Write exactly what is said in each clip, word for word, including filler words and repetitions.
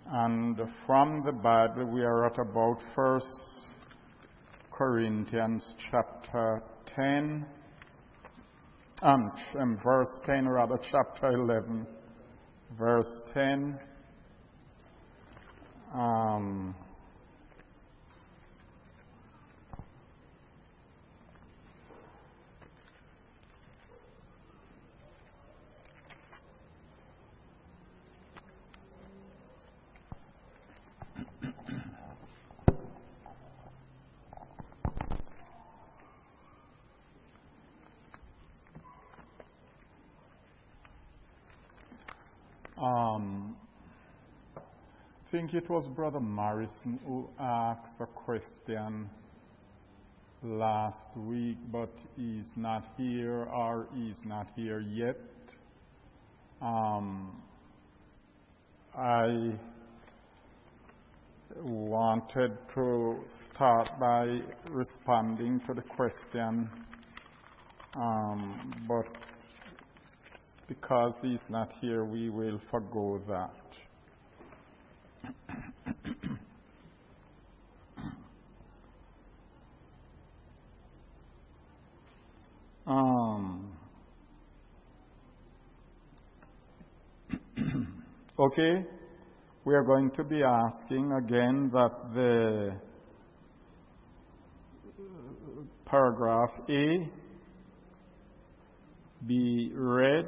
And from the Bible, we are at about First Corinthians chapter ten, um, um, verse ten, rather, chapter eleven, verse ten. Um, Um, I think it was Brother Morrison who asked a question last week, but he's not here or he's not here yet. Um, I wanted to start by responding to the question, um, but because he's not here, we will forgo that. um, okay, we are going to be asking again that the paragraph A be read,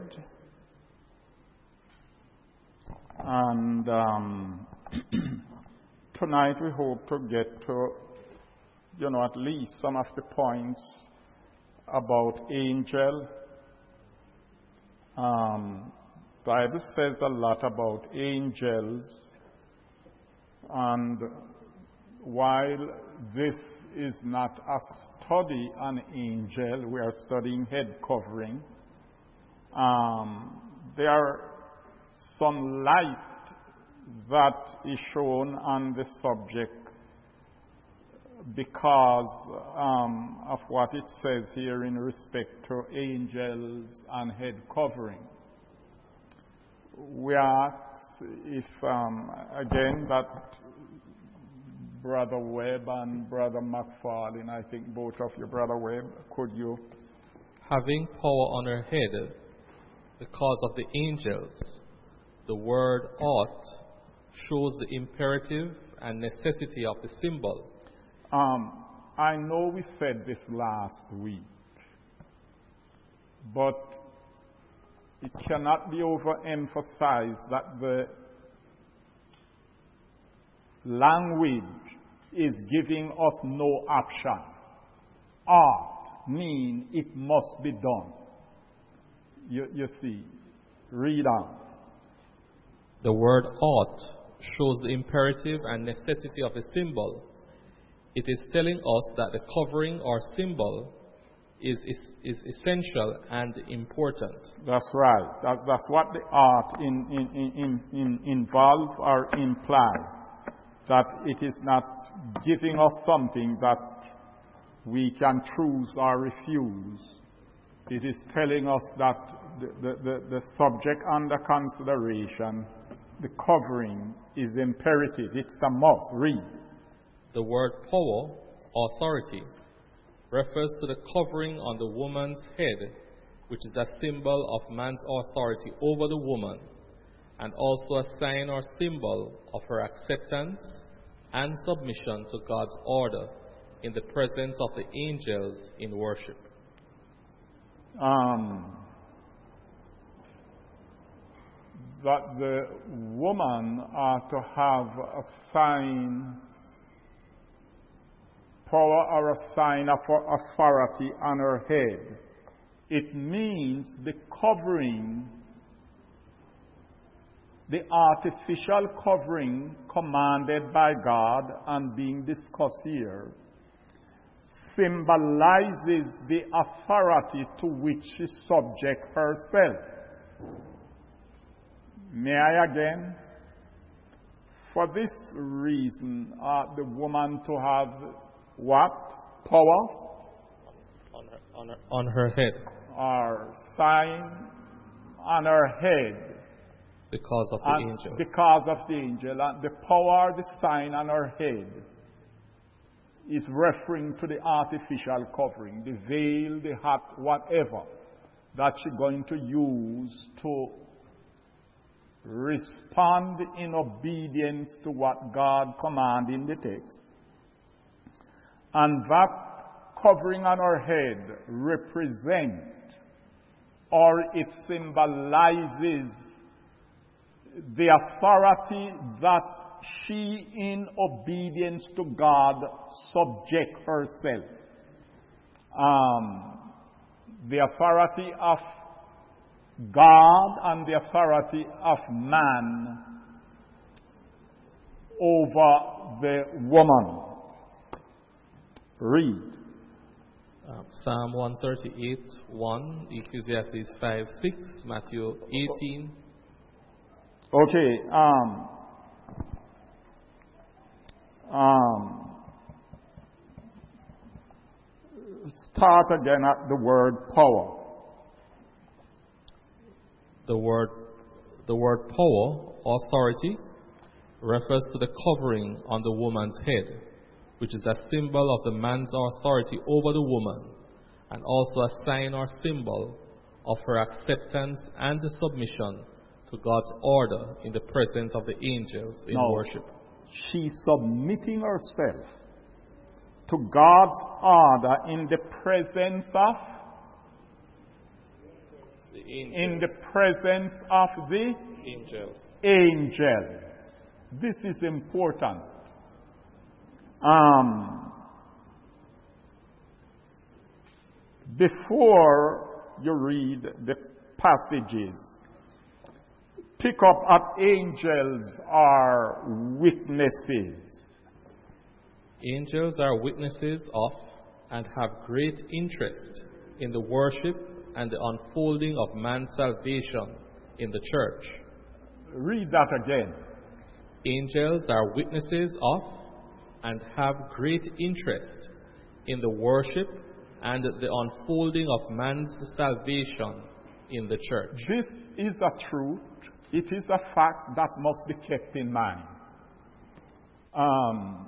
and um, tonight we hope to get to, you know, at least some of the points about angel. Um, Bible says a lot about angels, and while this is not a study on angel, we are studying head covering. Um, there are some light that is shown on the subject because um, of what it says here in respect to angels and head covering. We ask if, um, again, that Brother Webb and Brother McFarlane, I think both of you, Brother Webb, could you? Having power on her head, because of the angels, the word ought shows the imperative and necessity of the symbol. Um, I know we said this last week, but it cannot be overemphasized that the language is giving us no option. Ought mean it must be done. You, you see, read on. The word ought shows the imperative and necessity of a symbol. It is telling us that the covering or symbol is, is, is essential and important. That's right. That, that's what the ought in, in, in, in, involve or imply. That it is not giving us something that we can choose or refuse. It is telling us that the, the, the, the subject under consideration, the covering, is imperative. It's a must. Read. The word power, authority, refers to the covering on the woman's head, which is a symbol of man's authority over the woman, and also a sign or symbol of her acceptance and submission to God's order in the presence of the angels in worship. Um, that the woman are to have a sign, power or a sign of authority on her head. It means the covering, the artificial covering commanded by God and being discussed here, symbolizes the authority to which she subjects herself. May I again? For this reason, ought the woman to have what? Power? On her, on her, on her head. Or sign on her head. Because of the and angel. Because of the angel. And the power, the sign on her head is referring to the artificial covering, the veil, the hat, whatever that she's going to use to respond in obedience to what God commanded in the text. And that covering on her head represents, or it symbolizes, the authority that she, in obedience to God, subject herself. Um, the authority of God and the authority of man over the woman. Read. Uh, Psalm one thirty-eight, one, Ecclesiastes five, six, Matthew eighteen. Okay. Um, um, start again at the word power. The word, the word power, authority, refers to the covering on the woman's head, which is a symbol of the man's authority over the woman, and also a sign or symbol of her acceptance and the submission to God's order in the presence of the angels in no, worship. She's submitting herself to God's order in the presence of The angels. in the presence of the angels. angels. This is important. Um, before you read the passages, pick up at angels are witnesses. Angels are witnesses of and have great interest in the worship and the unfolding of man's salvation in the church. Read that again. Angels are witnesses of and have great interest in the worship and the unfolding of man's salvation in the church. This is a truth. It is a fact that must be kept in mind. Um,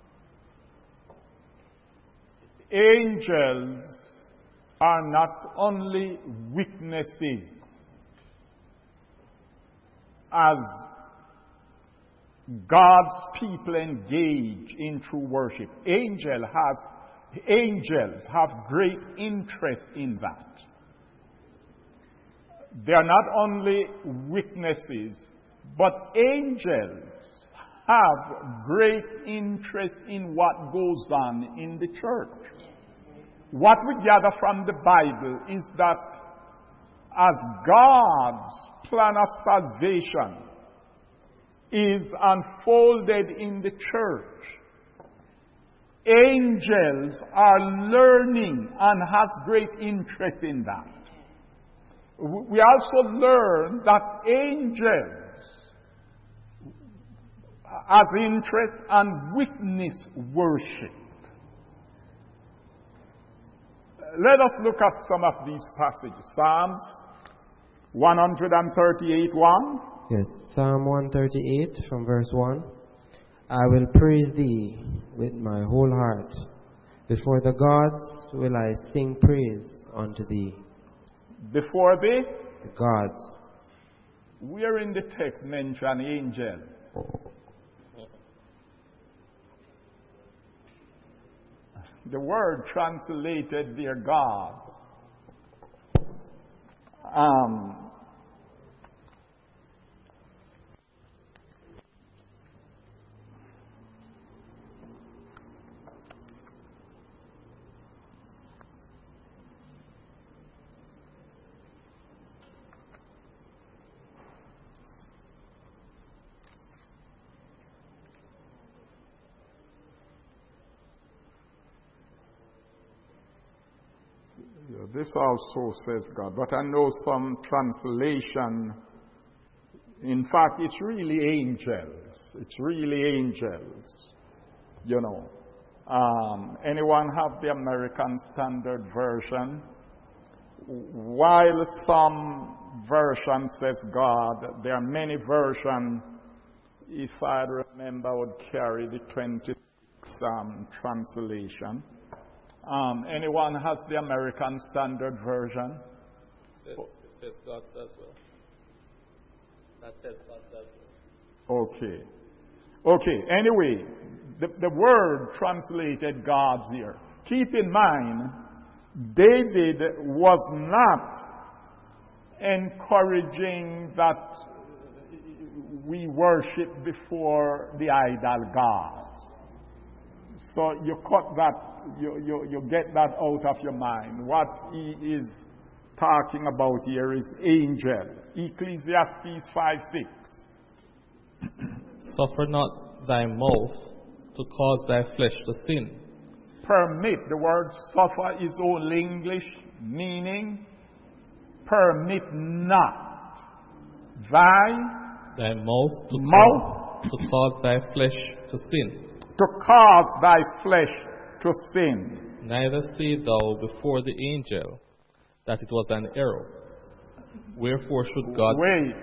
angels are not only witnesses as God's people engage in true worship. Angel has, angels have great interest in that. They are not only witnesses, but angels have great interest in what goes on in the church. What we gather from the Bible is that as God's plan of salvation is unfolded in the church, angels are learning and has great interest in that. We also learn that angels has interest and witness worship. Let us look at some of these passages. Psalms one thirty-eight, one. Yes, Psalm one thirty-eight from verse one. I will praise thee with my whole heart. Before the gods will I sing praise unto thee. Before the, the gods. Where in the text mention angel? The word translated there, God. Um, This also says God, but I know some translation, in fact, it's really angels. It's really angels, you know. Um, anyone have the American Standard Version? while some version says God, there are many versions, if I remember, would carry the twenty-six um, translation. Um, anyone has the American Standard Version? It says God as well. That says God as well. Okay. Okay, anyway, the, the word translated God's here. Keep in mind, David was not encouraging that we worship before the idol gods. So you cut that, you, you, you get that out of your mind. What he is talking about here is angel. Ecclesiastes five six. Suffer not thy mouth to cause thy flesh to sin. Permit, the word suffer is Old English, meaning permit not thy Thy mouth to, mouth cause, to cause thy flesh to sin. to cause thy flesh to sin. Neither say thou before the angel that it was an error. Wherefore should God... Wait.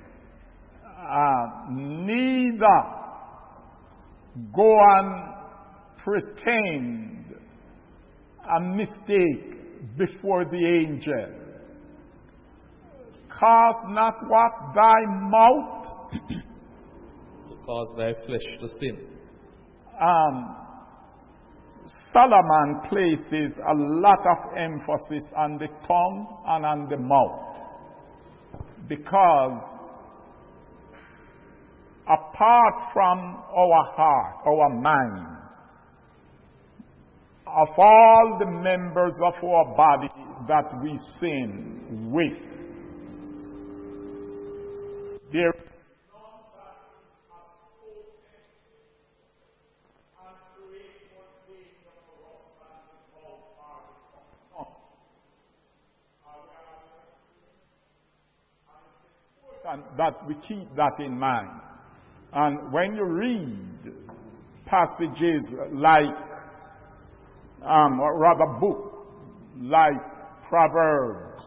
Uh, neither go and pretend a mistake before the angel. Cause not what? Thy mouth to cause thy flesh to sin. Um, Solomon places a lot of emphasis on the tongue and on the mouth, because apart from our heart, our mind, of all the members of our body that we sin with, there is none that is as potent and create more danger for us than the mouth or the tongue. And it's important that we keep that in mind. And when you read passages like, um, or rather book like Proverbs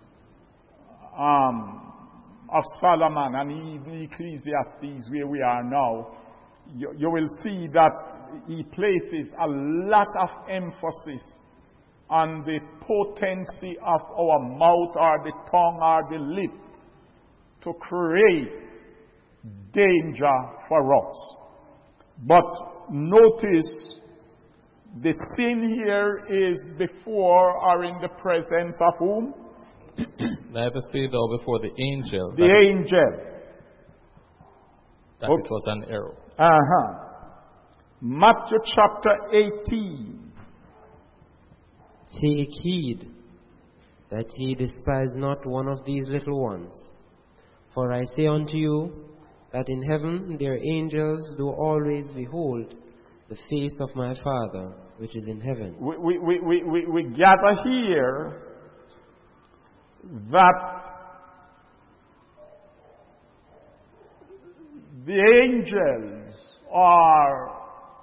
um, of Solomon and even Ecclesiastes, where we are now, you, you will see that he places a lot of emphasis on the potency of our mouth or the tongue or the lip to create danger for us. But notice, the sin here is before or in the presence of whom? Neither say thou before the angel The that, angel. that Okay. it was an error. Uh-huh. Matthew chapter eighteen. Take heed that ye despise not one of these little ones. For I say unto you, that in heaven their angels do always behold the face of my Father which is in heaven. We, we, we, we, we, we gather here that the angels are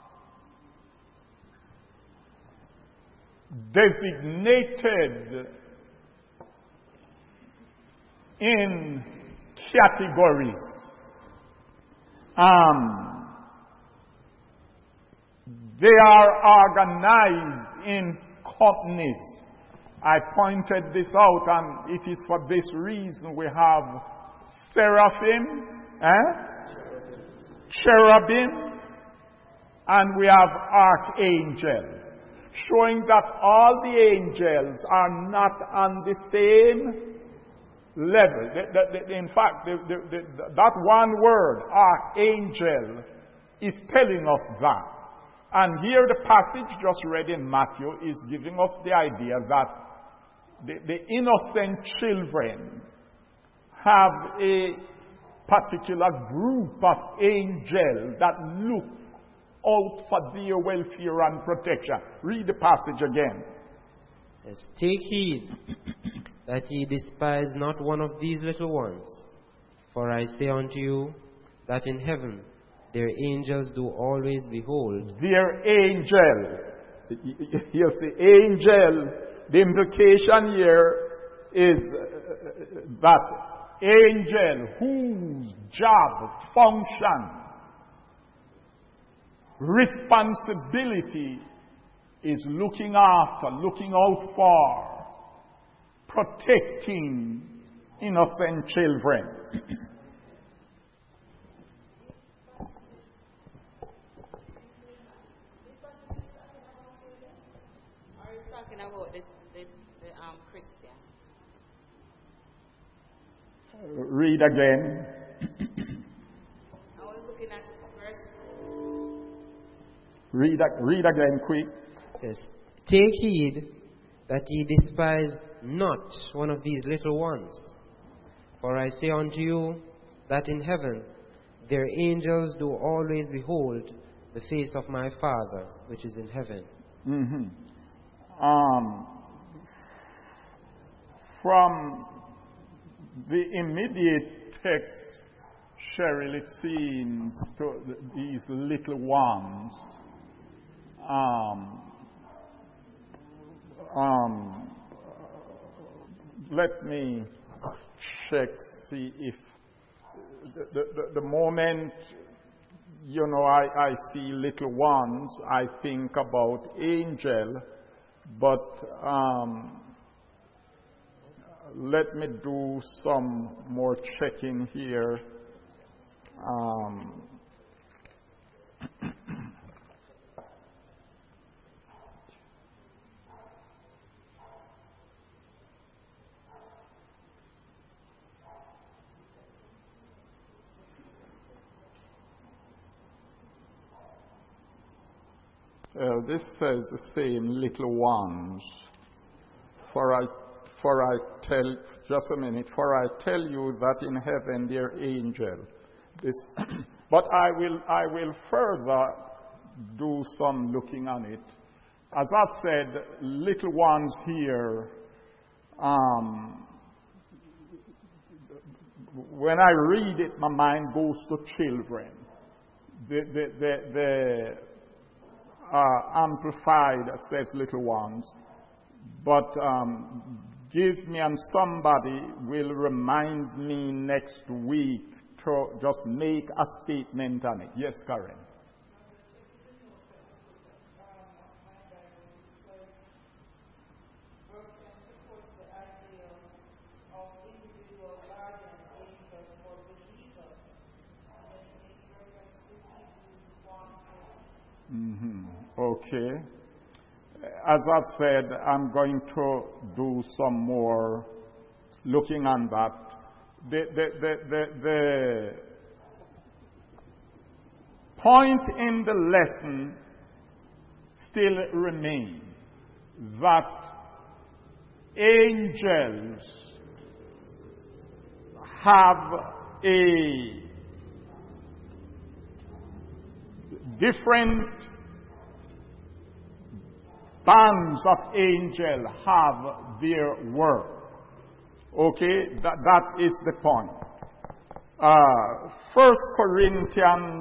designated in categories. Um, they are organized in companies. I pointed this out, and it is for this reason we have seraphim, eh? cherubim, and we have archangel, showing that all the angels are not on the same level. The, the, the, in fact, the, the, that one word, archangel, is telling us that. And here the passage just read in Matthew is giving us the idea that the, the innocent children have a particular group of angels that look out for their welfare and protection. Read the passage again. It says, take heed that ye despise not one of these little ones. For I say unto you, that in heaven their angels do always behold. Their angel. You see, angel, the implication here is uh, that angel whose job, function, responsibility is looking after, looking out for, protecting innocent children. Are you talking about the, the, the um, Christian? Read again. I was looking at verse. Read, read again quick. It says, take heed that ye despise not one of these little ones. For I say unto you that in heaven their angels do always behold the face of my Father which is in heaven. Mm-hmm. Um, from the immediate text, Cheryl, it seems to these little ones. Um, um, let me check, see if the, the, the moment, you know, I, I see little ones, I think about angel, but um, let me do some more checking here. Um, Uh, this says the same little ones. For I, for I tell, just a minute, for I tell you that in heaven their angel. This, but I will, I will further do some looking on it. As I said, little ones here, um, when I read it, my mind goes to children. The, the, the, the Uh, amplified says little ones, but um, give me and somebody will remind me next week to just make a statement on it. Yes, Karen. Mm-hmm. Okay. As I've said, I'm going to do some more looking on that. The, the, the, the, the point in the lesson still remains that angels have a different bands of angels have their work. Okay, that, that is the point. Uh, First Corinthians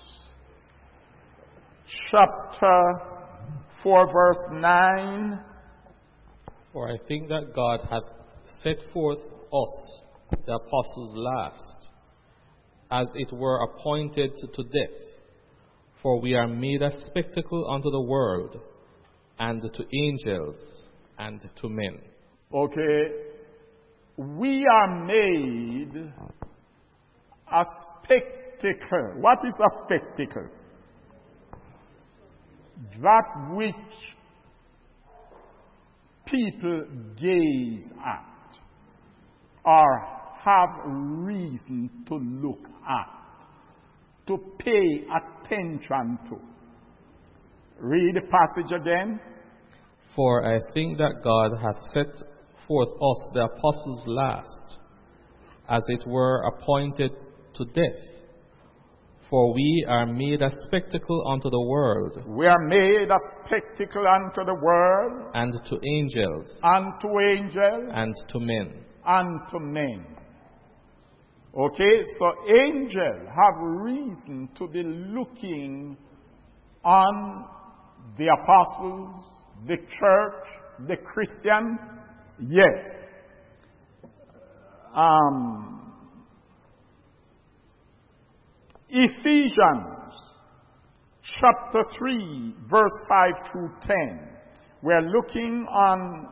chapter four, verse nine. For I think that God hath set forth us, the apostles, last, as it were appointed to death. For we are made a spectacle unto the world, and to angels, and to men. Okay, we are made a spectacle. What is a spectacle? That which people gaze at or have reason to look at, to pay attention to. Read the passage again. For I think that God hath set forth us, the apostles, last, as it were appointed to death. For we are made a spectacle unto the world. We are made a spectacle unto the world. And to angels. And to angels. And to men. And to men. Okay, so angels have reason to be looking on the apostles, the church, the Christian. Yes. um, Ephesians chapter three, verse five through ten. We're looking on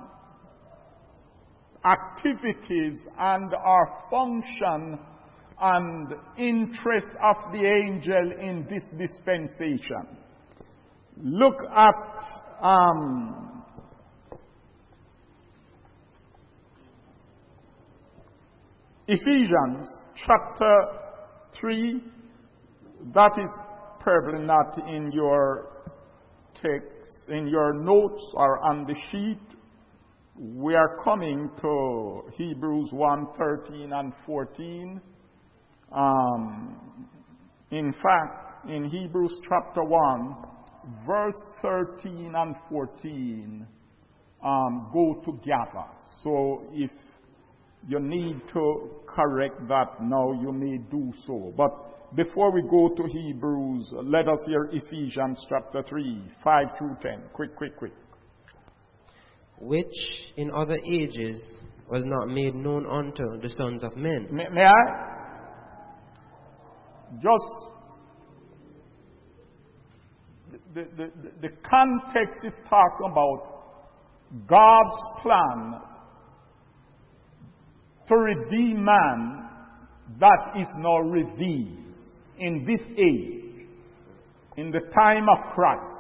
activities and our function and interest of the angel in this dispensation. Look at um, Ephesians chapter three. That is probably not in your text, in your notes or on the sheet. We are coming to Hebrews one, thirteen and fourteen. Um, in fact, in Hebrews chapter one, verse thirteen and fourteen um, go together. So if you need to correct that now, you may do so. But before we go to Hebrews, let us hear Ephesians chapter three, five through ten. Quick, quick, quick. Which in other ages was not made known unto the sons of men. May, may I? Just, the, the, the, the context is talking about God's plan to redeem man that is now revealed in this age, in the time of Christ.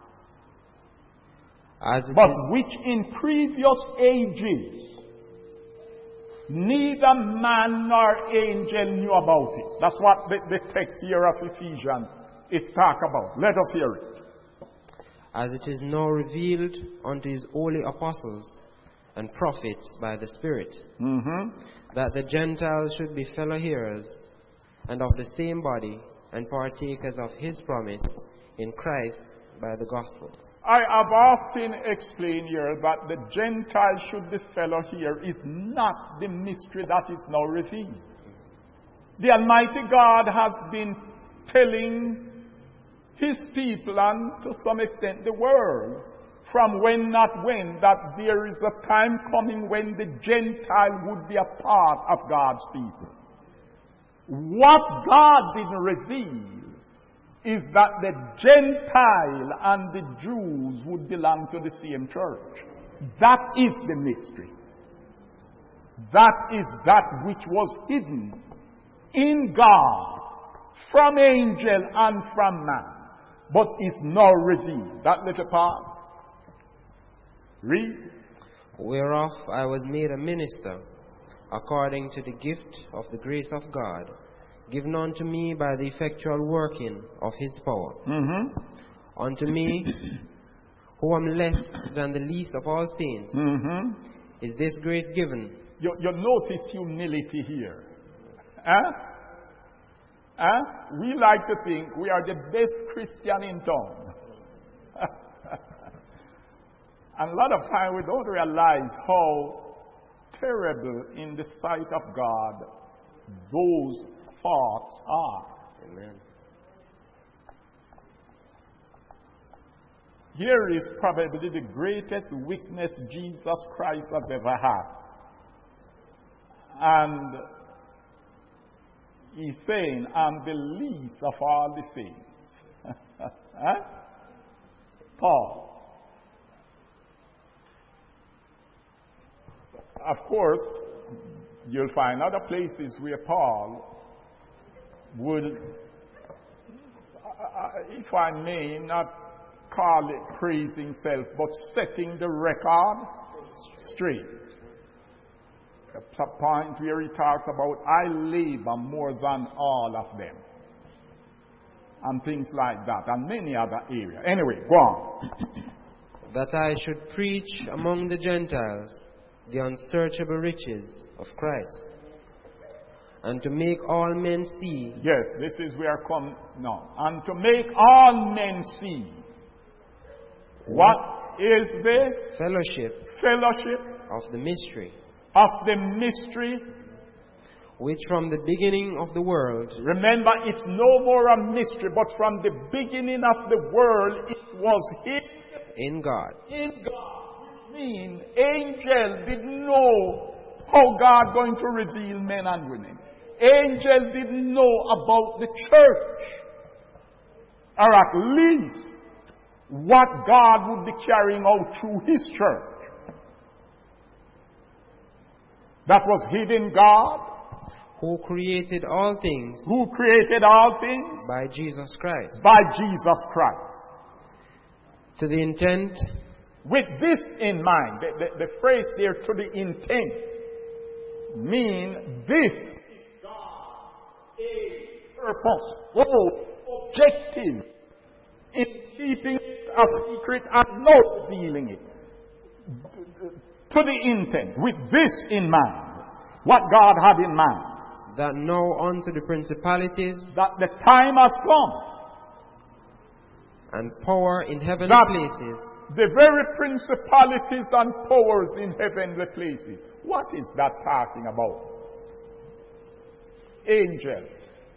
As but which in previous ages neither man nor angel knew about it. That's what the, the text here of Ephesians is talk about. Let us hear it. As it is now revealed unto his holy apostles and prophets by the Spirit, mm-hmm. that the Gentiles should be fellow hearers and of the same body and partakers of his promise in Christ by the gospel. I have often explained here that the Gentiles should be fellow here is not the mystery that is now revealed. The Almighty God has been telling his people and to some extent the world from when not when that there is a time coming when the Gentile would be a part of God's people. What God didn't reveal is that the Gentile and the Jews would belong to the same church. That is the mystery. That is that which was hidden in God from angel and from man, but is now revealed. That little part. Read. Whereof I was made a minister, according to the gift of the grace of God, given unto me by the effectual working of his power. Mm-hmm. Unto me, who am less than the least of all saints, mm-hmm. is this grace given. You, you notice humility here. Huh? Huh? We like to think we are the best Christian in town. And a lot of times we don't realize how terrible in the sight of God those thoughts are. Amen. Here is probably the greatest weakness Jesus Christ has ever had. And he's saying, I'm the least of all the saints. Huh? Paul. Of course, you'll find other places where Paul would, uh, if I may, not call it praising self, but setting the record straight. A point where he talks about, I labor more than all of them. And things like that, and many other areas. Anyway, go on. That I should preach among the Gentiles the unsearchable riches of Christ, and to make all men see. Yes, this is where I come now. And to make all men see what is the fellowship fellowship of the mystery, of the mystery, which from the beginning of the world. Remember, it's no more a mystery, but from the beginning of the world it was hidden in God. In God. Mean angel didn't know How God going to reveal men and women? Angels didn't know about the church, or at least what God would be carrying out through His church. That was hidden God, who created all things who created all things by Jesus Christ, by Jesus Christ. to the intent With this in mind, the, the, the phrase there, to the intent, mean this is God's a purpose, goal, objective, in keeping it a secret and not revealing it. To the intent, with this in mind, what God had in mind, that now unto the principalities that the time has come, and power in heavenly that places, the very principalities and powers in heavenly places. What is that talking about? Angels.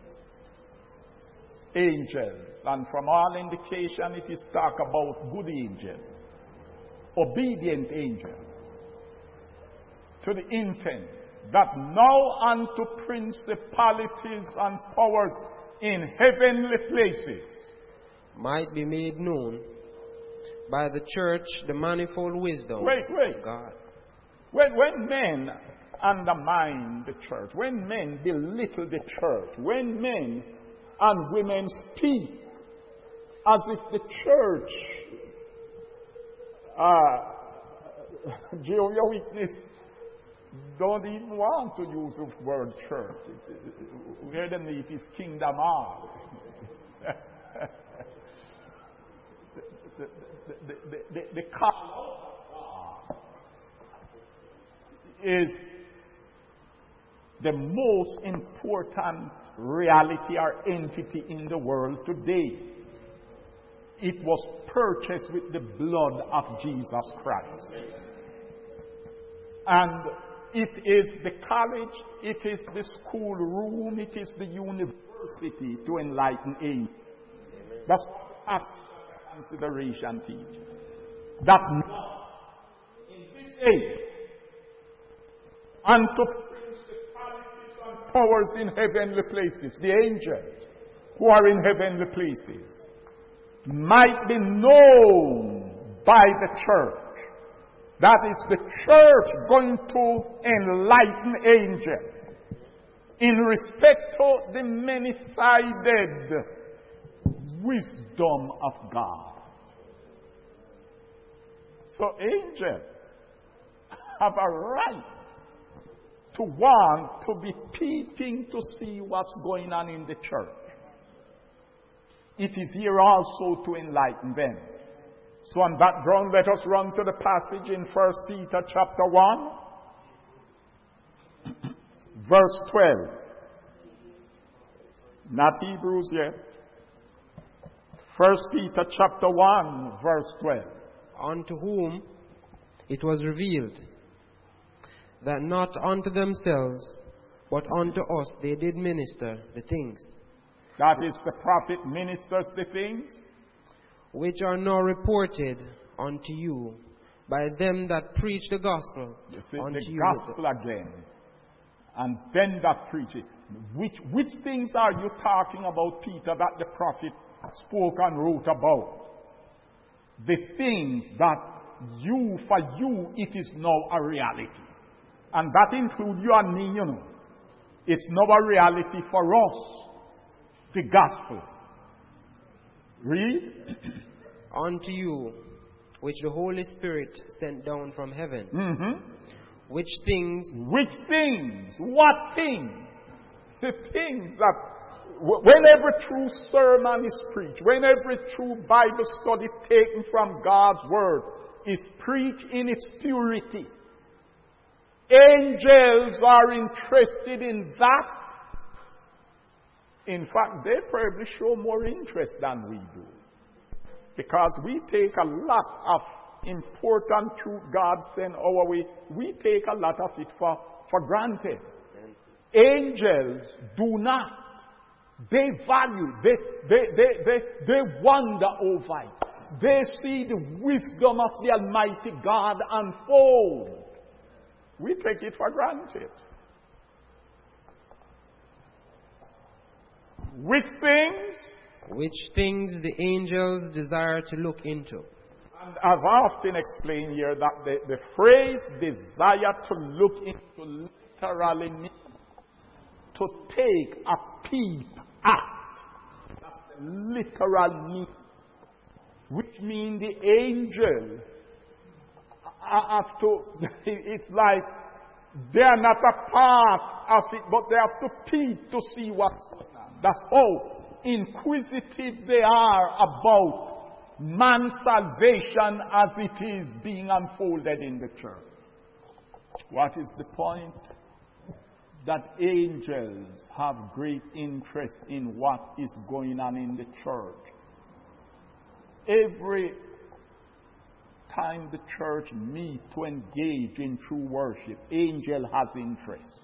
Angels. And from all indication, it is talk about good angels, obedient angels. To the intent that now unto principalities and powers in heavenly places might be made known by the church the manifold wisdom Wait, wait. of God. When, when men undermine the church, when men belittle the church, when men and women speak as if the church, uh, Jehovah's Witness don't even want to use the word church. It, it, where they meet is kingdom hall. the, the, the, the, the call is the most important reality or entity in the world today. It was purchased with the blood of Jesus Christ. And it is the college, it is the school room, it is the university to enlighten age. That's what consideration teach. That now, in this age, unto principalities and powers in heavenly places, the angels who are in heavenly places, might be known by the church. That is the church going to enlighten angels in respect to the many-sided wisdom of God. So angels have a right to want to be peeping to see what's going on in the church. It is here also to enlighten them. So on that ground, let us run to the passage in First Peter chapter one, verse twelve. Not Hebrews yet. First Peter chapter one, verse twelve. Unto whom it was revealed that not unto themselves, but unto us they did minister the things. That is, the prophet ministers the things which are now reported unto you by them that preach the gospel You see, unto the you. gospel again. And then that preach it. Which, which things are you talking about, Peter, that the prophet spoke and wrote about? The things that you, for you, it is now a reality. And that includes you and me, you know. It's now a reality for us. The gospel. Read. Unto you, which the Holy Spirit sent down from heaven. Mm-hmm. Which things? Which things? What things? The things that, when every true sermon is preached, when every true Bible study taken from God's Word is preached in its purity, angels are interested in that. In fact, they probably show more interest than we do. Because we take a lot of important truth God sent our way. We take a lot of it for, for granted. Angels do not. They value, they, they, they, they, they wonder over it. They see the wisdom of the Almighty God unfold. We take it for granted. Which things? Which things the angels desire to look into. And I've often explained here that the, the phrase desire to look into literally means to take a peep at. That's the literal meaning. Which means the angel have to, it's like they're not a part of it, but they have to peep to see what's going on. That's how inquisitive they are about man's salvation as it is being unfolded in the church. What is the point? That angels have great interest in what is going on in the church. Every time the church meets to engage in true worship, angel has interest.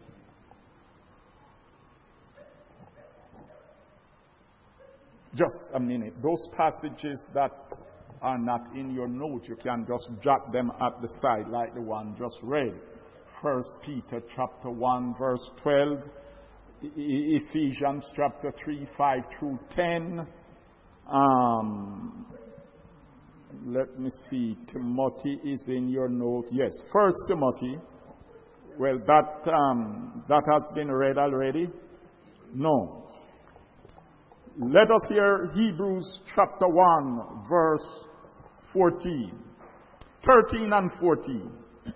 Just a minute. Those passages that are not in your note, you can just jot them at the side like the one just read. First Peter chapter one verse twelve, E- Ephesians chapter three, five through ten. Um, let me see. Timothy is in your note. Yes, First Timothy. Well, that um, that has been read already. No. Let us hear Hebrews chapter one, verse fourteen, thirteen and fourteen.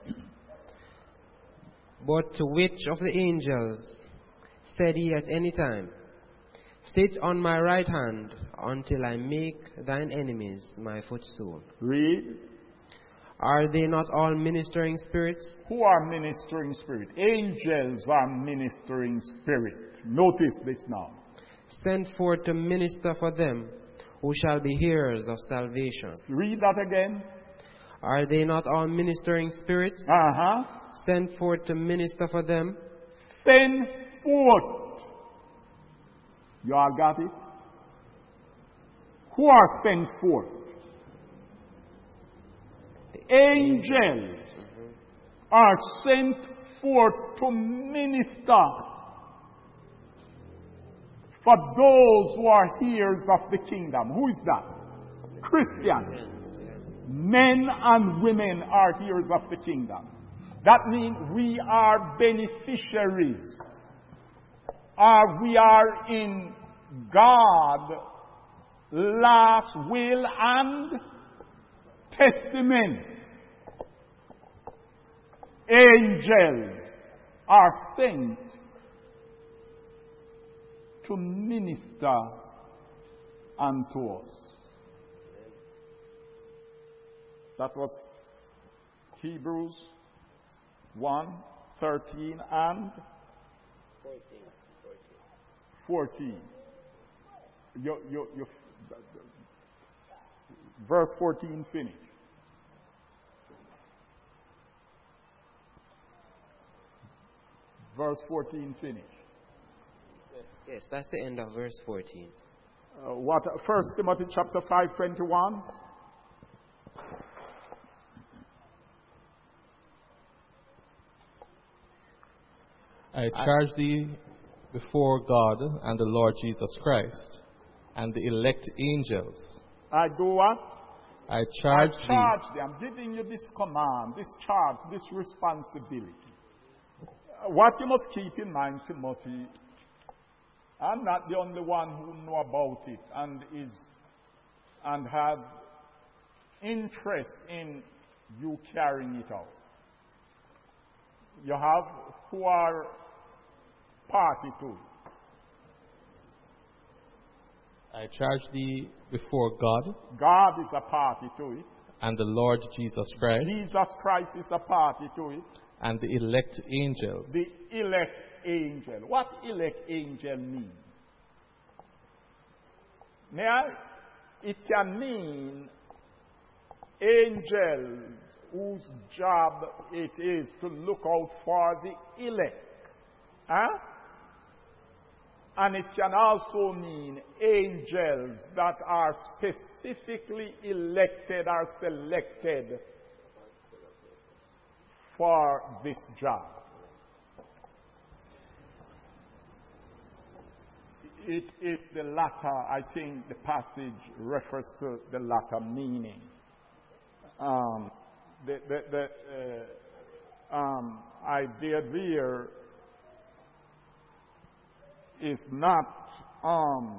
But to which of the angels said he at any time, sit on my right hand until I make thine enemies my footstool? Read. Are they not all ministering spirits? Who are ministering spirit? Angels are ministering spirit. Notice this now. Sent forth to minister for them who shall be hearers of salvation. Read that again. Are they not all ministering spirits? Uh-huh. Sent forth to minister for them? Send forth. You all got it? Who are sent forth? The angels are sent forth to minister for those who are heirs of the kingdom. Who is that? Christians. Men and women are heirs of the kingdom. That means we are beneficiaries. Uh, we are in God's last will and testament. Angels are sent to minister unto us. That was Hebrews one, thirteen and fourteen. You, you, you, verse fourteen finish. Verse fourteen finish. Yes, that's the end of verse fourteen. Uh, what? First Timothy chapter five, twenty-one. I charge thee before God and the Lord Jesus Christ and the elect angels. I do what? I charge, I charge thee. thee. I'm giving you this command, this charge, this responsibility. Uh, what you must keep in mind, Timothy, I'm not the only one who know about it and is and have interest in you carrying it out. You have who are party to it. I charge thee before God God is a party to it. and the Lord Jesus Christ Jesus Christ is a party to it. and the elect angels. The elect angel. What elect angel mean? Now, it can mean angels whose job it is to look out for the elect. Huh? And it can also mean angels that are specifically elected or selected for this job. It is the latter, I think the passage refers to the latter meaning. Um, the the, the uh, um, idea there is not um,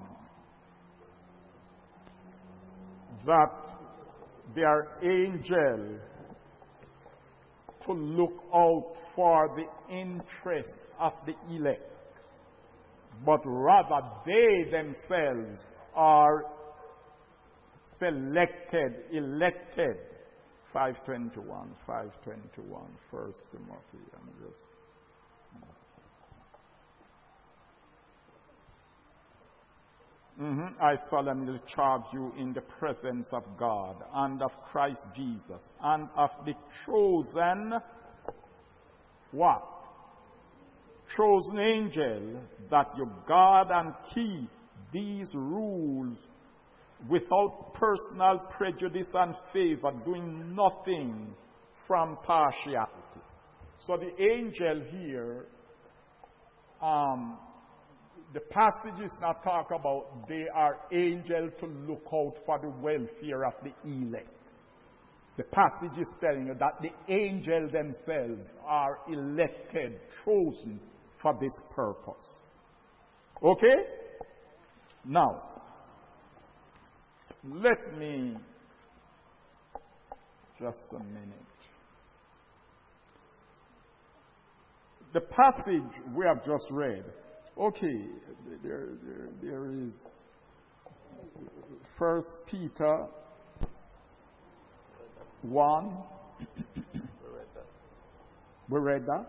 that they are angel to look out for the interests of the elect, but rather they themselves are selected, elected. five twenty-one, five twenty-one, First Timothy. I'm just. Mm-hmm. I solemnly charge you in the presence of God and of Christ Jesus and of the chosen, what? Chosen angel, that you guard and keep these rules without personal prejudice and favor, doing nothing from partiality. So the angel here, um, the passage is not talk about they are angels to look out for the welfare of the elect. The passage is telling you that the angels themselves are elected, chosen for this purpose. Okay? Now, let me just a minute. The passage we have just read. Okay, there, there, there is First Peter one. We read that.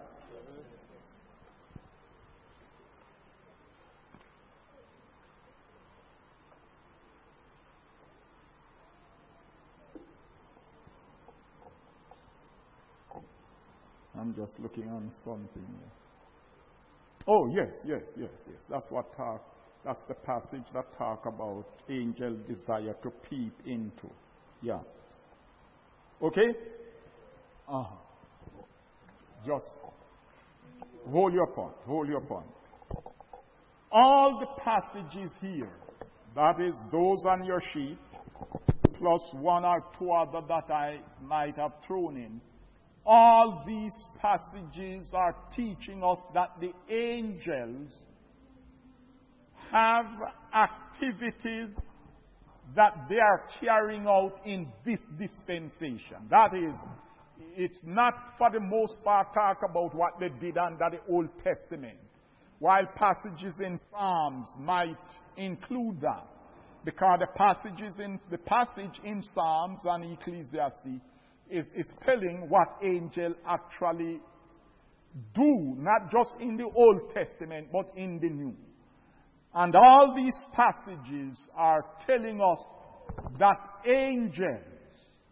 I'm just looking on something. Oh, yes, yes, yes, yes. That's what talk, that's the passage that talk about angel desire to peep into. Yeah. Okay? Uh-huh. Just hold your point, hold your point. All the passages here, that is those on your sheet, plus one or two other that I might have thrown in, all these passages are teaching us that the angels have activities that they are carrying out in this dispensation. That is, it's not for the most part talk about what they did under the Old Testament, while passages in Psalms might include that, because the passages in the passage in Psalms and Ecclesiastes Is, is telling what angels actually do, not just in the Old Testament, but in the New. And all these passages are telling us that angels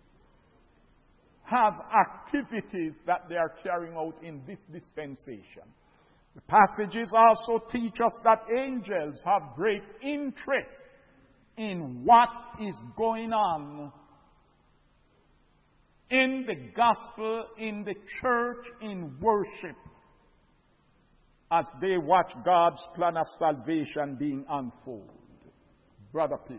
have activities that they are carrying out in this dispensation. The passages also teach us that angels have great interest in what is going on in the gospel, in the church, in worship, as they watch God's plan of salvation being unfolded. Brother Pierre.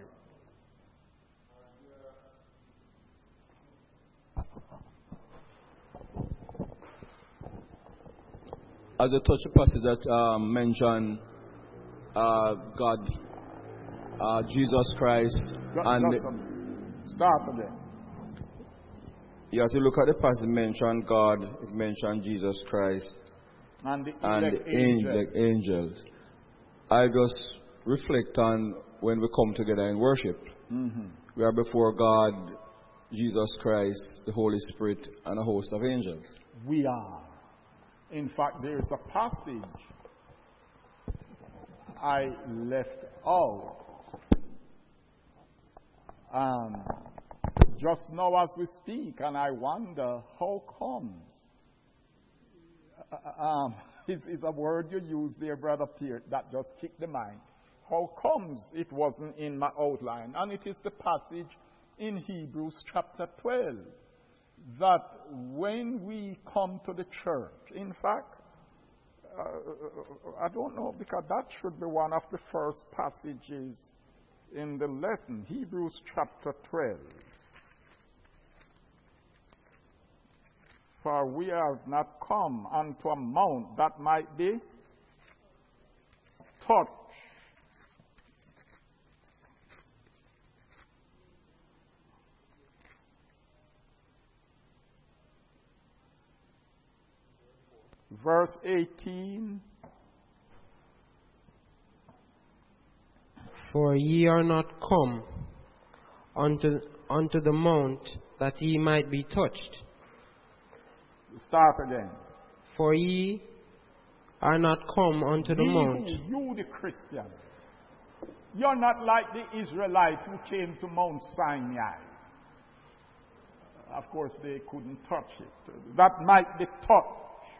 As a touch passage that um, mentioned uh, God, uh, Jesus Christ, Just, and just start again. You have to look at the passage. It mentioned God, it mentioned Jesus Christ, and the, and the angels. angels. I just reflect on when we come together in worship. Mm-hmm. We are before God, Jesus Christ, the Holy Spirit, and a host of angels. We are. In fact, there is a passage I left out. Um, just now as we speak, and I wonder how comes. Uh, um, is, is a word you use there, Brother Pierre, that just kicked the mind. How comes it wasn't in my outline? And it is the passage in Hebrews chapter twelve. that when we come to the church, in fact, uh, I don't know, because that should be one of the first passages in the lesson, Hebrews chapter twelve. For we have not come unto a mount that might be touched. Verse eighteen. For ye are not come unto, unto the mount that ye might be touched. Start again. For ye are not come unto the Ye mount. who, you the Christian, you're not like the Israelites who came to Mount Sinai. Of course, they couldn't touch it. That might be touched.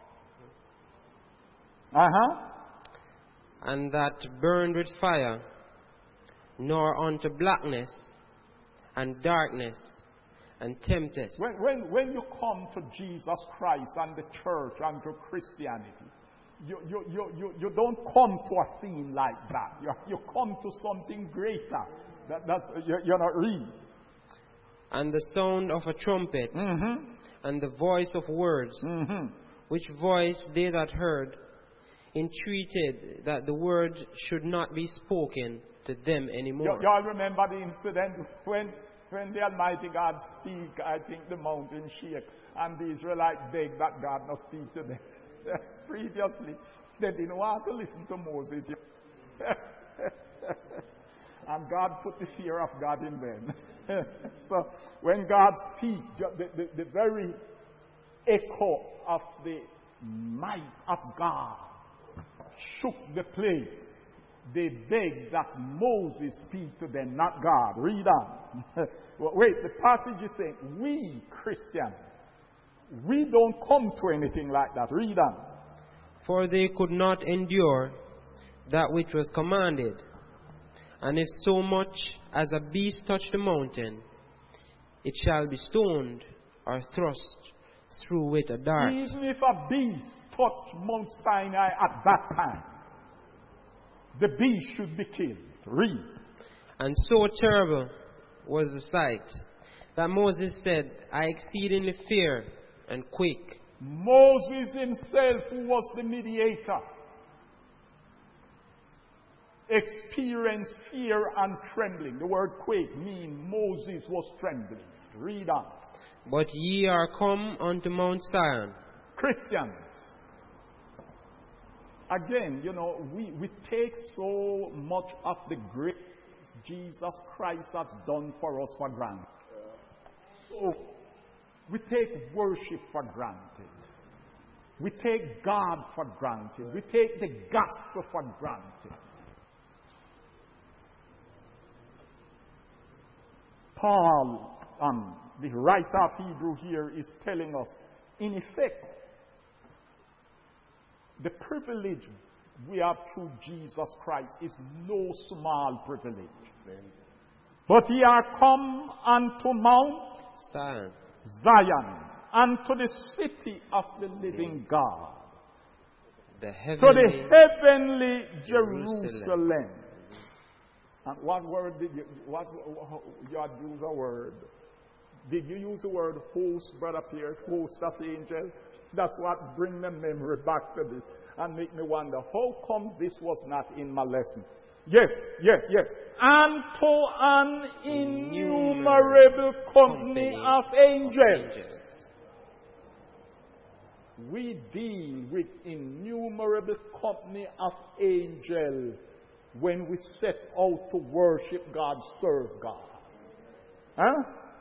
Uh-huh. And that burned with fire, nor unto blackness and darkness and tempest. When, when, when you come to Jesus Christ and the church and to Christianity, you, you, you, you, you don't come to a scene like that. You, you come to something greater. That, that's, you're, you're not real. And the sound of a trumpet, Mm-hmm. and the voice of words, Mm-hmm. which voice they that heard entreated that the word should not be spoken to them anymore. You, y'all remember the incident when, when the Almighty God speak, I think the mountain shake, and the Israelites begged that God not speak to them. Previously, they didn't want to listen to Moses. And God put the fear of God in them. So when God speaks, the, the, the very echo of the might of God shook the place. They begged that Moses speak to them, not God. Read on. Wait, the passage is saying, we Christians, we don't come to anything like that. Read on. For they could not endure that which was commanded. And if so much as a beast touch the mountain, it shall be stoned or thrust through with a dart. Even if a beast touched Mount Sinai at that time, the beast should be killed. Read. And so terrible was the sight that Moses said, I exceedingly fear and quake. Moses himself, who was the mediator, experienced fear and trembling. The word quake means Moses was trembling. Read on. But ye are come unto Mount Zion. Christians, again, you know, we, we take so much of the grace Jesus Christ has done for us for granted. So, we take worship for granted. We take God for granted. We take the gospel for granted. Paul, um, the writer of Hebrew here, is telling us, in effect, the privilege we have through Jesus Christ is no small privilege. Amen. But ye are come unto Mount Zion, Zion, unto the city of the living God, the to heavenly the heavenly Jerusalem. Jerusalem. And what word did you, what, you had used a word? Did you use the word host, Brother Pierre? Host of angels? That's what bring the memory back to this and make me wonder, how come this was not in my lesson? Yes, yes, yes. Unto an innumerable company of angels. We deal with innumerable company of angels when we set out to worship God, serve God. Huh?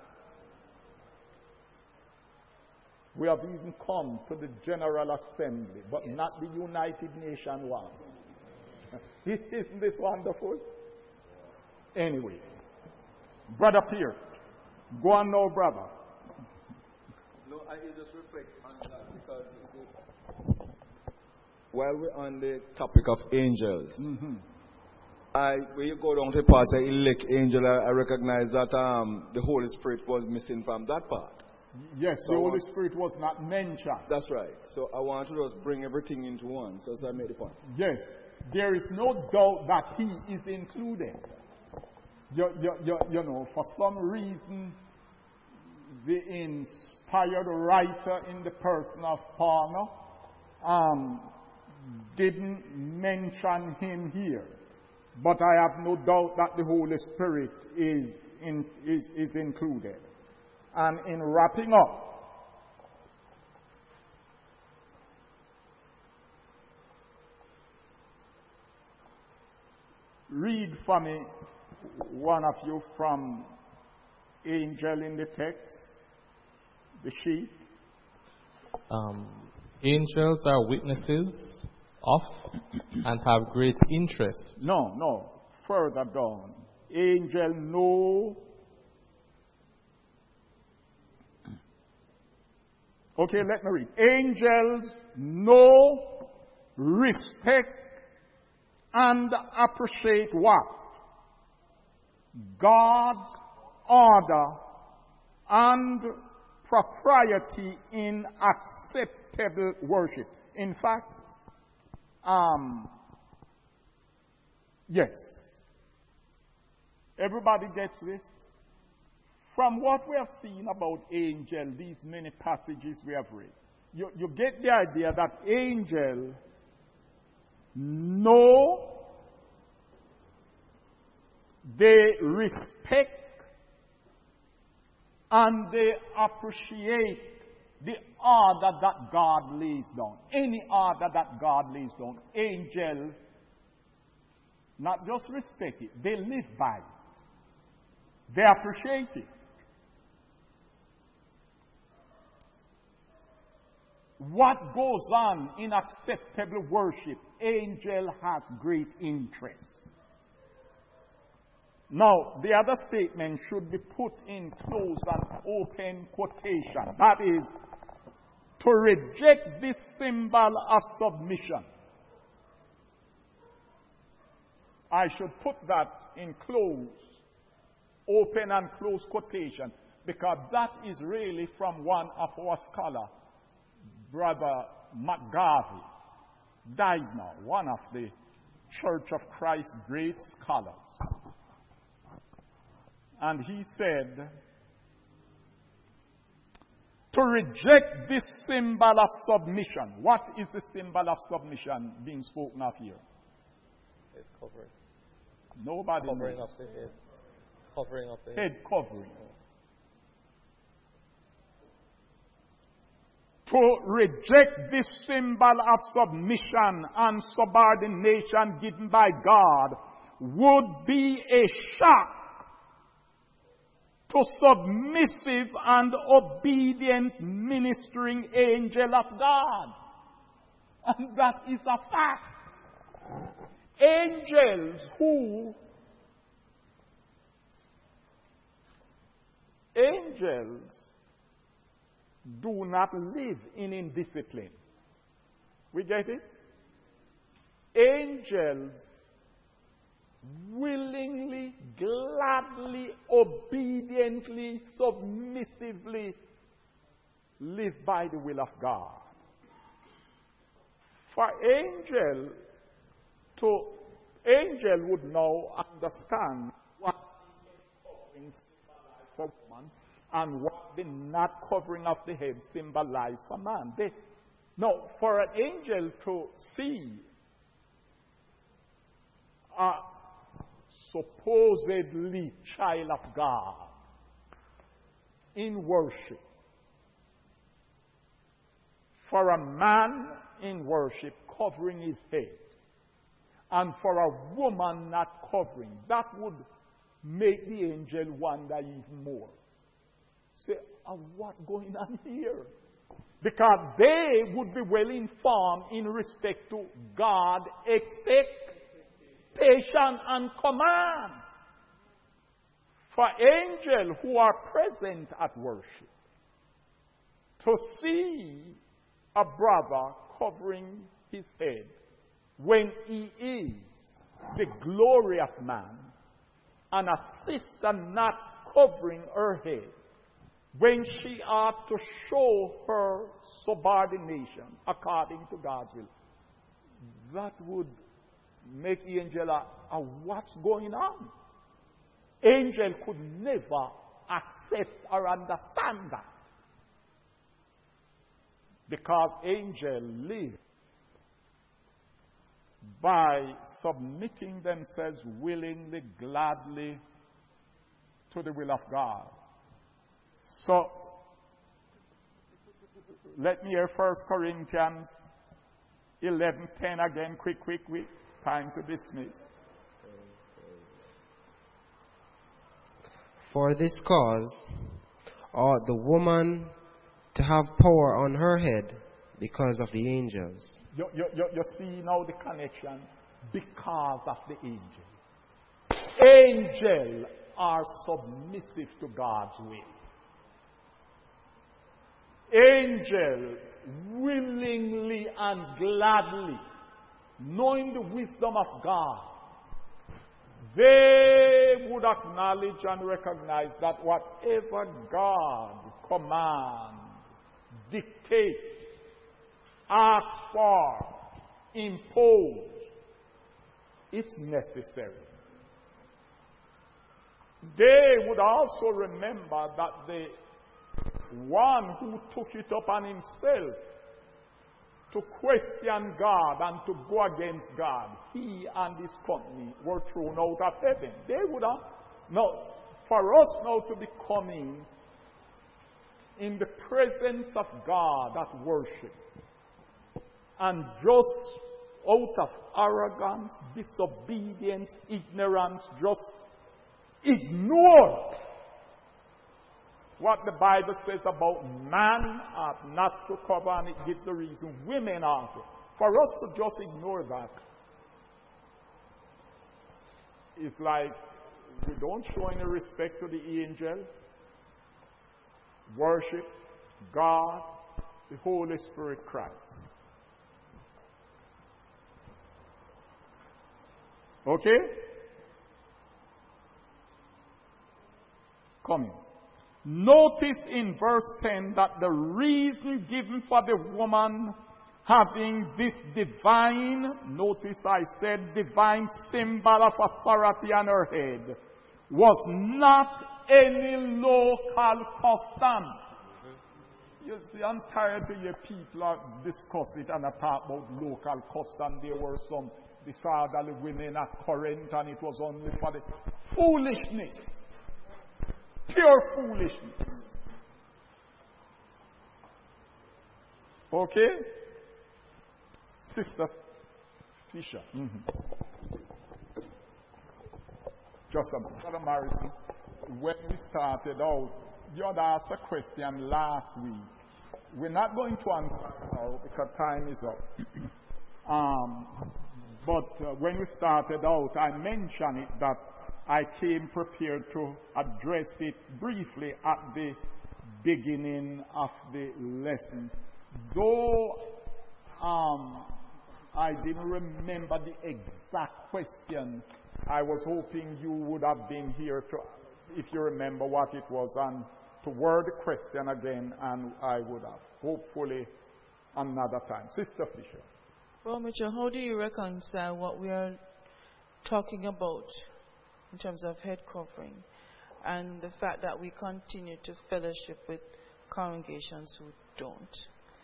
We have even come to the General Assembly, but yes, not the United Nations one. Isn't this wonderful? Anyway, Brother Pierre, go on now, brother. No, I just reflect on that because you see, while we're on the topic of angels, mm-hmm. I when you go down to the part of elect angel, I, I recognize that um, the Holy Spirit was missing from that part. Yes, So the I Holy want- Spirit was not mentioned. That's right. So I want to just bring everything into one. So that's I made the point. Yes, there is no doubt that he is included. You, you, you, you know, for some reason, the inspired writer in the person of Paul um, didn't mention him here. But I have no doubt that the Holy Spirit is, in, is, is included. And in wrapping up, read for me, one of you, from angel in the text, the sheet. Um, angels are witnesses of and have great interest. No, no, further down. Angel know. Okay, let me read. Angels know, respect, and appreciate what? God's order and propriety in acceptable worship. In fact, um, yes. Everybody gets this? From what we have seen about angel, these many passages we have read, you, you get the idea that angel know, they respect, and they appreciate the order that God lays down. Any order that God lays down, angels not just respect it, they live by it. They appreciate it. What goes on in acceptable worship, angel has great interest. Now, the other statement should be put in close and open quotation. That is, to reject this symbol of submission. I should put that in close, open and close quotation, because that is really from one of our scholars, Brother McGarvey, died now, one of the Church of Christ great scholars. And he said, to reject this symbol of submission. What is the symbol of submission being spoken of here? Head covering. Nobody Covering knows. of the head. Covering of the head. Head covering. To reject this symbol of submission and subordination given by God would be a shock to submissive and obedient ministering angel of God. And that is a fact. Angels who angels do not live in indiscipline. We get it? Angels willingly, gladly, obediently, submissively live by the will of God. For angel to angel would now understand what covering symbolized for woman and what the not covering of the head symbolized for man. They, no, for an angel to see a supposedly child of God in worship, for a man in worship covering his head, and for a woman not covering, that would make the angel wonder even more. Say, oh, what going on here? Because they would be well informed in respect to God's expectation and command. For angels who are present at worship, to see a brother covering his head when he is the glory of man, and a sister not covering her head, when she ought to show her subordination according to God's will. That would make angel a, a what's going on? Angel could never accept or understand that. Because angels live by submitting themselves willingly, gladly to the will of God. So, let me hear First Corinthians eleven ten again, quick, quick, quick. Time to dismiss. For this cause ought the woman to have power on her head because of the angels. You, you, you, you see now the connection? Because of the angels. Angels are submissive to God's will. Angels willingly and gladly, knowing the wisdom of God, they would acknowledge and recognize that whatever God commands, dictates, asks for, impose, it's necessary. They would also remember that the one who took it upon himself to question God and to go against God, he and his company were thrown out of heaven. They would have. Now, for us now to be coming in the presence of God at worship, and just out of arrogance, disobedience, ignorance, just ignore what the Bible says about man ought not to cover, and it gives the reason women ought to. For us to just ignore that, it's like we don't show any respect to the angel, worship God, the Holy Spirit, Christ. Okay? Coming. Notice in verse ten that the reason given for the woman having this divine, notice I said divine symbol of authority on her head, was not any local custom. You see, I'm tired to hear people discuss it and talk about local custom. There were some disorderly women at Corinth, and it was only for the foolishness. Pure foolishness. Okay? Sister Fisher. Mm-hmm. Just a minute. Brother Morrison, when we started out, you had asked a question last week. We're not going to answer now because time is up. um, but uh, when we started out, I mentioned it that I came prepared to address it briefly at the beginning of the lesson. Though um, I didn't remember the exact question, I was hoping you would have been here to, if you remember what it was, and to word the question again, and I would have. Hopefully another time. Sister Fisher. Well, Mitchell, how do you reconcile what we are talking about in terms of head covering and the fact that we continue to fellowship with congregations who don't?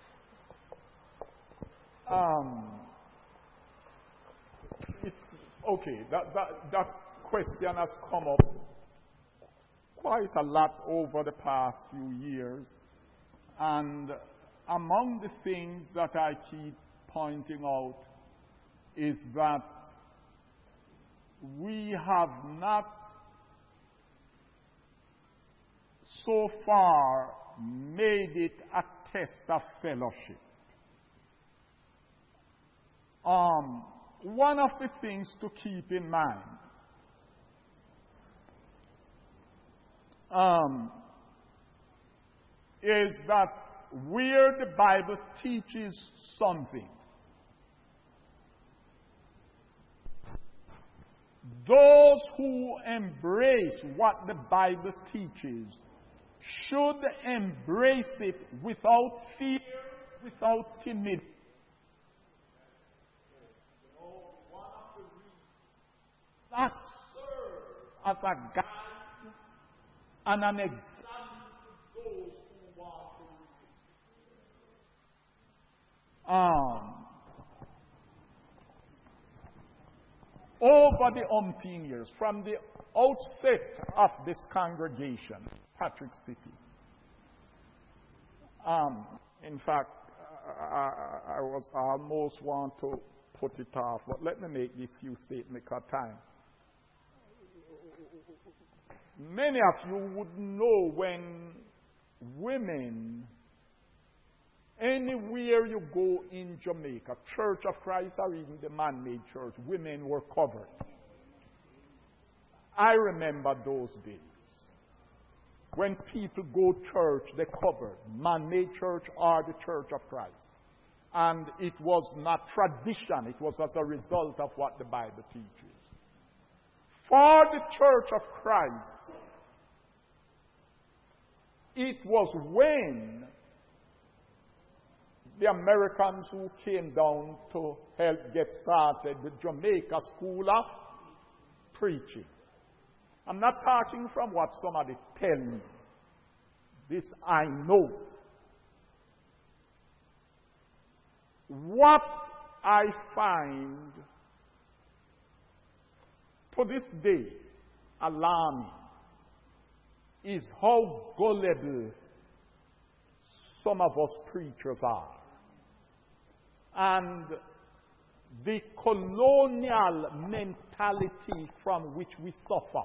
Um, it's okay. That, that, that question has come up quite a lot over the past few years. And among the things that I keep pointing out is that we have not so far made it a test of fellowship. Um, one of the things to keep in mind um, is that where the Bible teaches something, those who embrace what the Bible teaches should embrace it without fear, without timidity. You know, one of the reasons that serves as a guide and an example to those who want to resist. Um, over the umpteen years, from the outset of this congregation, Patrick City. Um, in fact, I, I was almost want to put it off, but let me make this few statements at time. Many of you would know when women, anywhere you go in Jamaica, Church of Christ or even the man-made church, women were covered. I remember those days. When people go to church, they covered man-made church or the Church of Christ. And it was not tradition, it was as a result of what the Bible teaches. For the Church of Christ, it was when the Americans who came down to help get started the Jamaica School of Preaching. I'm not talking from what somebody tell me. This I know. What I find to this day alarming is how gullible some of us preachers are. And the colonial mentality from which we suffer.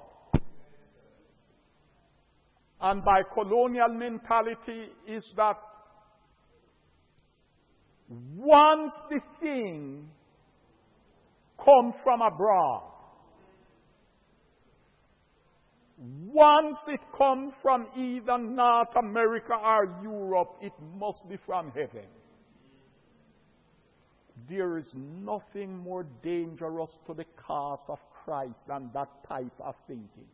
And by colonial mentality is that once the thing comes from abroad, once it comes from either North America or Europe, it must be from heaven. There is nothing more dangerous to the cause of Christ than that type of thinking.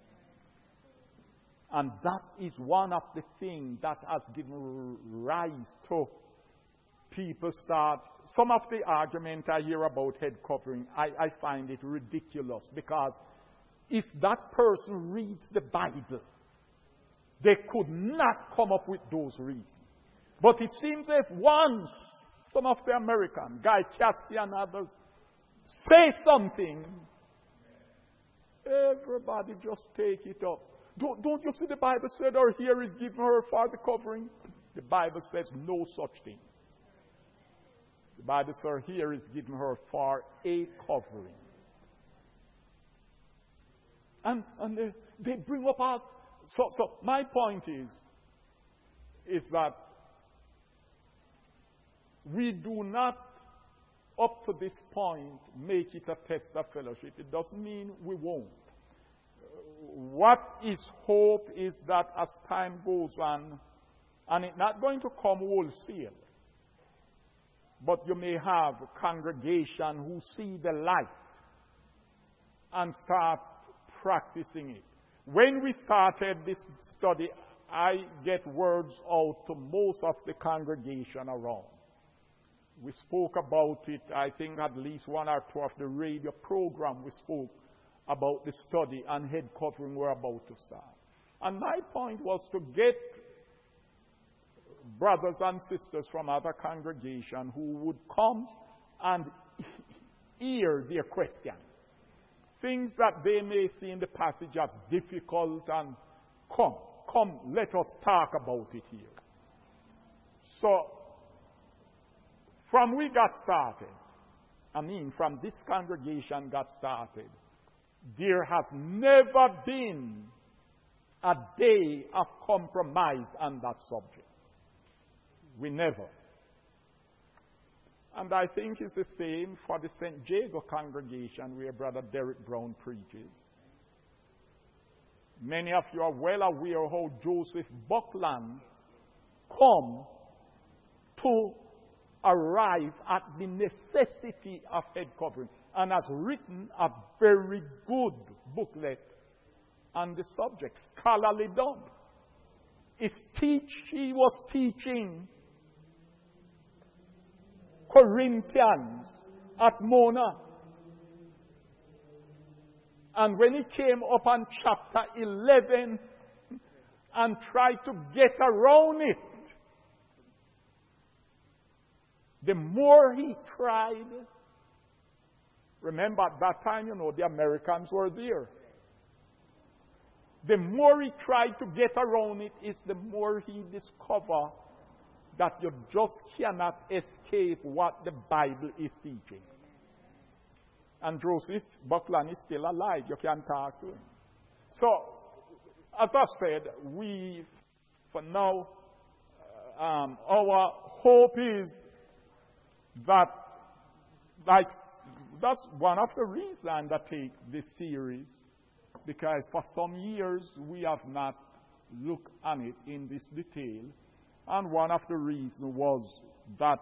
And that is one of the things that has given rise to people start. Some of the argument I hear about head covering, I, I find it ridiculous, because if that person reads the Bible, they could not come up with those reasons. But it seems as if once some of the American, Guy Caspi and others, say something, everybody just take it up. Don't, don't you see the Bible said her hair is given her for the covering? The Bible says no such thing. The Bible says her hair is given her for a covering. And, and they, they bring up our... So, so my point is, is that we do not, up to this point, make it a test of fellowship. It doesn't mean we won't. What is hope is that as time goes on, and it's not going to come wholesale, but you may have a congregation who see the light and start practicing it. When we started this study, I get words out to most of the congregation around. We spoke about it, I think at least one or two of the radio program we spoke about the study and head covering we're about to start. And my point was to get brothers and sisters from other congregations who would come and hear their question. Things that they may see in the passage as difficult, and come, come, let us talk about it here. So, from we got started, I mean from this congregation got started, there has never been a day of compromise on that subject. We never. And I think it's the same for the Saint Jago congregation where Brother Derek Brown preaches. Many of you are well aware how Joseph Buckland come to arrive at the necessity of head covering, and has written a very good booklet on the subject, scholarly done. is teach, he was teaching Corinthians at Mona. And when he came up on chapter eleven and tried to get around it, the more he tried, remember at that time, you know, the Americans were there. The more he tried to get around it, is the more he discovered that you just cannot escape what the Bible is teaching. And Joseph Buckland is still alive. You can talk to him. So, as I said, we, for now, um, our hope is that, like, that's one of the reasons I undertake this series, because for some years we have not looked on it in this detail, and one of the reasons was that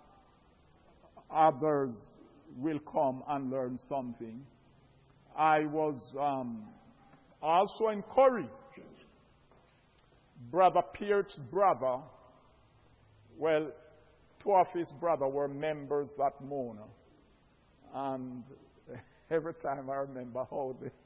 others will come and learn something. I was um, also encouraged. Brother Pierce's brother, well, two of his brothers were members at Mona. And every time I remember how they